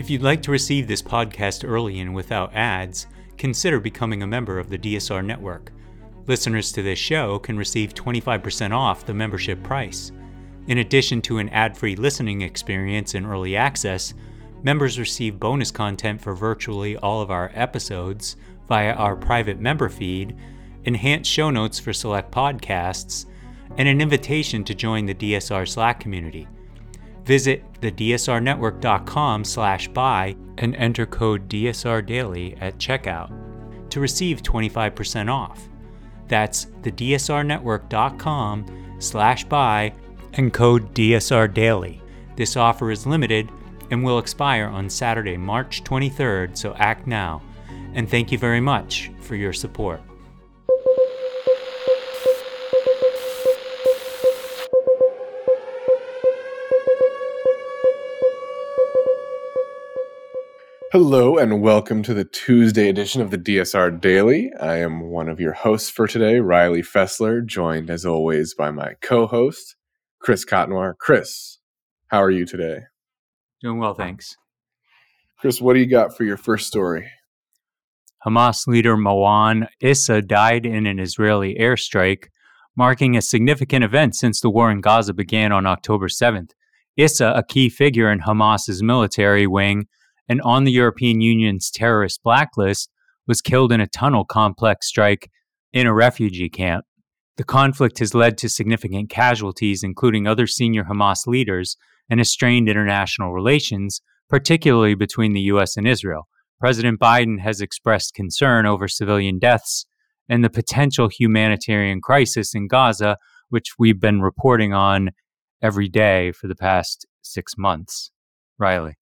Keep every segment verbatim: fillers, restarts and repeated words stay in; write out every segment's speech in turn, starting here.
If you'd like to receive this podcast early and without ads, consider becoming a member of the D S R Network. Listeners to this show can receive twenty-five percent off the membership price. In addition to an ad-free listening experience and early access, members receive bonus content for virtually all of our episodes via our private member feed, enhanced show notes for select podcasts, and an invitation to join the D S R Slack community. Visit the D S R network dot com slash buy and enter code D S R Daily at checkout to receive twenty-five percent off. That's the D S R network dot com slash buy and code D S R Daily. This offer is limited and will expire on Saturday, March twenty-third, so act now. And thank you very much for your support. Hello and welcome to the Tuesday edition of the D S R Daily. I am one of your hosts for today, Riley Fessler, joined as always by my co-host, Chris Cotnoir. Chris, how are you today? Doing well, thanks. Chris, what do you got for your first story? Hamas leader Mawaan Issa died in an Israeli airstrike, marking a significant event since the war in Gaza began on October seventh. Issa, a key figure in Hamas's military wing and on the European Union's terrorist blacklist, was killed in a tunnel complex strike in a refugee camp. The conflict has led to significant casualties, including other senior Hamas leaders, and has strained international relations, particularly between the U S and Israel. President Biden has expressed concern over civilian deaths and the potential humanitarian crisis in Gaza, which we've been reporting on every day for the past six months. Riley.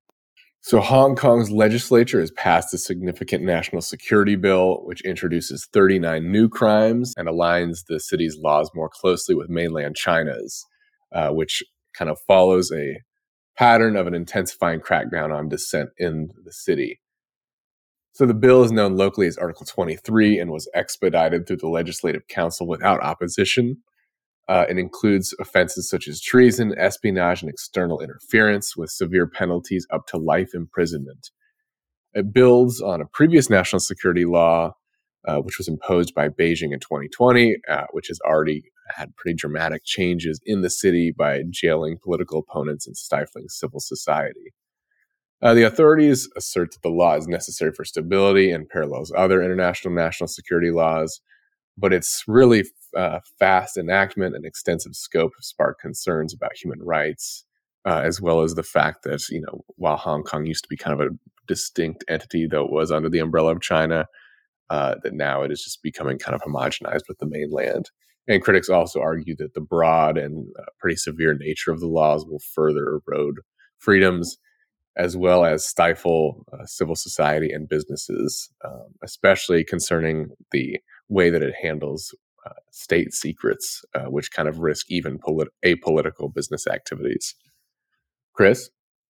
So Hong Kong's legislature has passed a significant national security bill, which introduces thirty-nine new crimes and aligns the city's laws more closely with mainland China's, uh, which kind of follows a pattern of an intensifying crackdown on dissent in the city. So the bill is known locally as Article twenty-three and was expedited through the Legislative Council without opposition. Uh, it includes offenses such as treason, espionage, and external interference, with severe penalties up to life imprisonment. It builds on a previous national security law, uh, which was imposed by Beijing in twenty twenty, uh, which has already had pretty dramatic changes in the city by jailing political opponents and stifling civil society. Uh, the authorities assert that the law is necessary for stability and parallels other international national security laws, but its really uh, fast enactment and extensive scope have sparked concerns about human rights, uh, as well as the fact that, you know, while Hong Kong used to be kind of a distinct entity, though it was under the umbrella of China, uh, that now it is just becoming kind of homogenized with the mainland. And critics also argue that the broad and uh, pretty severe nature of the laws will further erode freedoms, as well as stifle uh, civil society and businesses, um, especially concerning the way that it handles uh, state secrets, uh, which kind of risk even polit- apolitical business activities. Chris?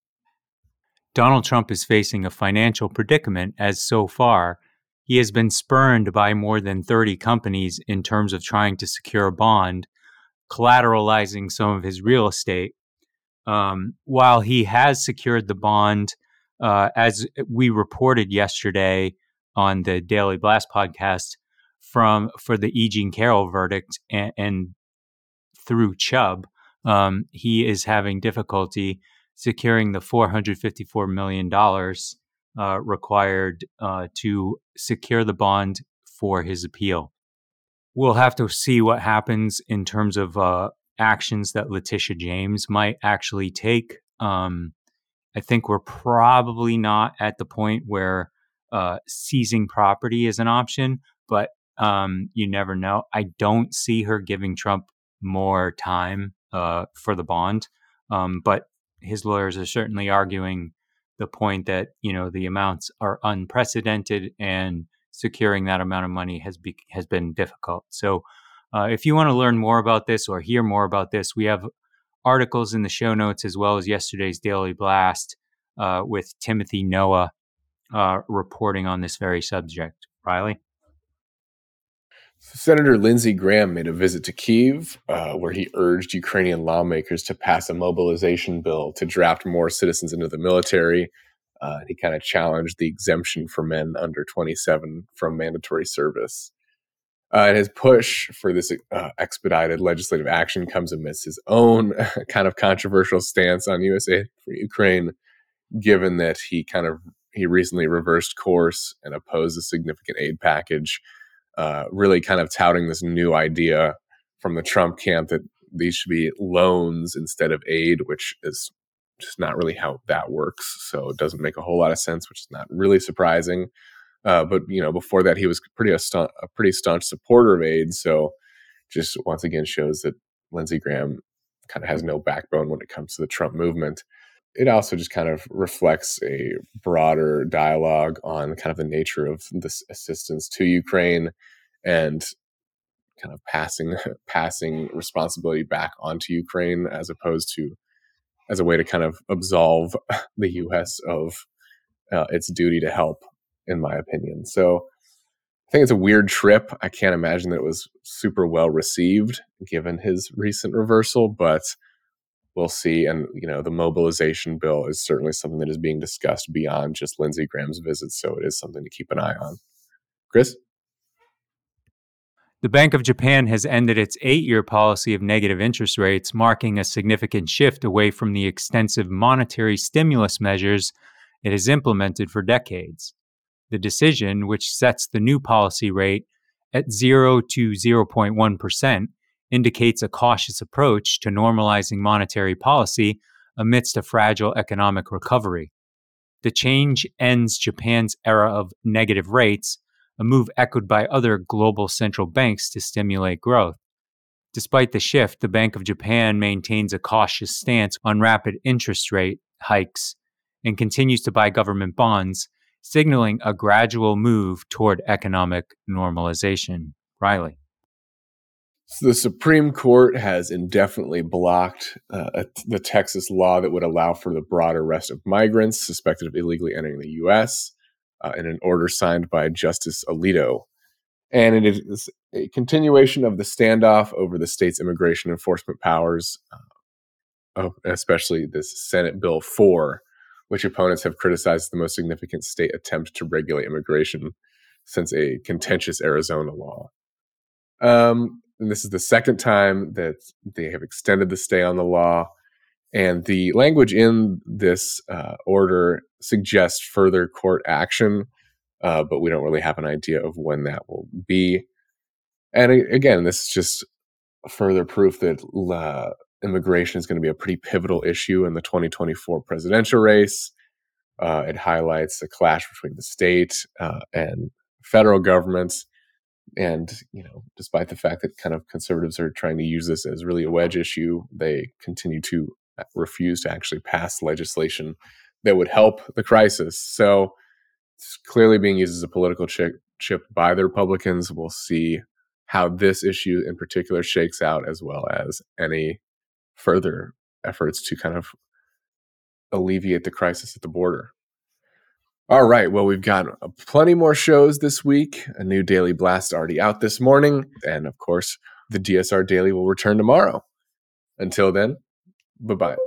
Donald Trump is facing a financial predicament, as so far he has been spurned by more than thirty companies in terms of trying to secure a bond, collateralizing some of his real estate. Um, while he has secured the bond, uh, as we reported yesterday on the Daily Blast podcast, from for the E. Jean Carroll verdict and, and through Chubb, um, he is having difficulty securing the four hundred fifty-four million dollars uh, required uh, to secure the bond for his appeal. We'll have to see what happens in terms of uh, actions that Letitia James might actually take. Um, I think we're probably not at the point where uh, seizing property is an option, but um, you never know. I don't see her giving Trump more time uh, for the bond, um, but his lawyers are certainly arguing the point that, you know, the amounts are unprecedented and securing that amount of money has be- has been difficult. So uh, if you want to learn more about this or hear more about this, we have articles in the show notes, as well as yesterday's Daily Blast uh, with Timothy Noah uh, reporting on this very subject. Riley? Senator Lindsey Graham made a visit to Kyiv, uh, where he urged Ukrainian lawmakers to pass a mobilization bill to draft more citizens into the military. Uh, he kind of challenged the exemption for men under twenty-seven from mandatory service. Uh, and his push for this uh, expedited legislative action comes amidst his own kind of controversial stance on U S aid for Ukraine, given that he kind of he recently reversed course and opposed a significant aid package, uh, really kind of touting this new idea from the Trump camp that these should be loans instead of aid, which is just not really how that works. So it doesn't make a whole lot of sense, which is not really surprising. Uh, but, you know, before that, he was pretty a, staunch, a pretty staunch supporter of aid. So just once again shows that Lindsey Graham kind of has no backbone when it comes to the Trump movement. It also just kind of reflects a broader dialogue on kind of the nature of this assistance to Ukraine and kind of passing passing responsibility back onto Ukraine as opposed to as a way to kind of absolve the U S of uh, its duty to help, in my opinion. So I think it's a weird trip. I can't imagine that it was super well received given his recent reversal, but we'll see. And, you know, the mobilization bill is certainly something that is being discussed beyond just Lindsey Graham's visit. So it is something to keep an eye on. Chris? The Bank of Japan has ended its eight-year policy of negative interest rates, marking a significant shift away from the extensive monetary stimulus measures it has implemented for decades. The decision, which sets the new policy rate at zero to zero point one percent, indicates a cautious approach to normalizing monetary policy amidst a fragile economic recovery. The change ends Japan's era of negative rates, a move echoed by other global central banks to stimulate growth. Despite the shift, the Bank of Japan maintains a cautious stance on rapid interest rate hikes and continues to buy government bonds, signaling a gradual move toward economic normalization. Riley. So the Supreme Court has indefinitely blocked uh, the Texas law that would allow for the broad arrest of migrants suspected of illegally entering the U S uh, in an order signed by Justice Alito. And it is a continuation of the standoff over the state's immigration enforcement powers, uh, especially this Senate Bill four, which opponents have criticized the most significant state attempt to regulate immigration since a contentious Arizona law. Um, and this is the second time that they have extended the stay on the law. And the language in this uh, order suggests further court action, uh, but we don't really have an idea of when that will be. And again, this is just further proof that uh, immigration is going to be a pretty pivotal issue in the twenty twenty-four presidential race. Uh, it highlights the clash between the state uh, and federal governments. And, you know, despite the fact that kind of conservatives are trying to use this as really a wedge issue, they continue to refuse to actually pass legislation that would help the crisis. So it's clearly being used as a political chip, chip by the Republicans. We'll see how this issue in particular shakes out, as well as any further efforts to kind of alleviate the crisis at the border. All right. Well, we've got plenty more shows this week. A new Daily Blast already out this morning. And of course, the D S R Daily will return tomorrow. Until then, bye-bye.